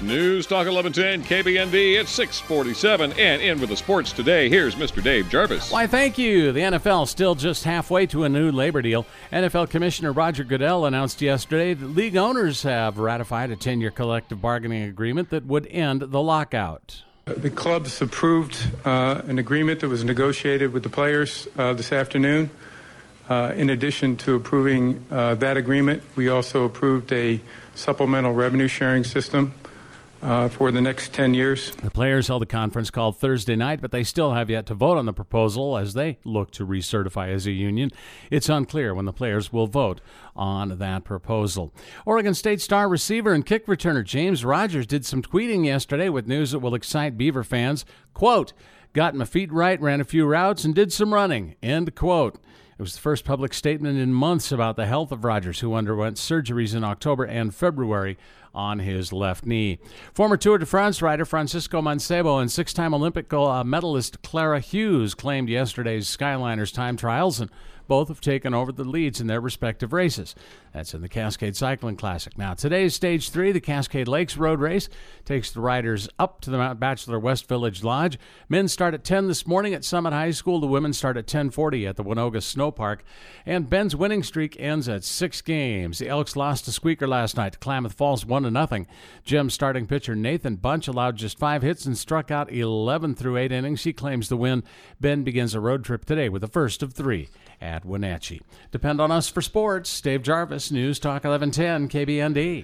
News Talk 1110 KBND. It's 6:47 and in with the sports today. Here's Mr. Dave Jarvis. Why, thank you. The NFL still just halfway to a new labor deal. NFL Commissioner Roger Goodell announced yesterday that league owners have ratified a 10-year collective bargaining agreement that would end the lockout. The clubs approved an agreement that was negotiated with the players this afternoon. In addition to approving that agreement, we also approved a supplemental revenue sharing system for the next 10 years. The players held a conference called Thursday night, but they still have yet to vote on the proposal as they look to recertify as a union. It's unclear when the players will vote on that proposal. Oregon State star receiver and kick returner James Rogers did some tweeting yesterday with news that will excite Beaver fans. Quote, "Got my feet right, ran a few routes, and did some running." End quote. It was the first public statement in months about the health of Rogers, who underwent surgeries in October and February on his left knee. Former Tour de France rider Francisco Mancebo and six-time Olympic medalist Clara Hughes claimed yesterday's Skyliners time trials, and both have taken over the leads in their respective races. That's in the Cascade Cycling Classic. Now, today's Stage 3, the Cascade Lakes Road Race, takes the riders up to the Mount Bachelor West Village Lodge. Men start at 10 this morning at Summit High School. The women start at 10:40 at the Winoga Snow Park. And Ben's winning streak ends at 6 games. The Elks lost to Squeaker last night to Klamath Falls 1-0. Gem starting pitcher Nathan Bunch allowed just 5 hits and struck out 11 through 8 innings. He claims the win. Ben begins a road trip today with the first of 3 at Wenatchee. Depend on us for sports. Dave Jarvis, News Talk 1110 KBND.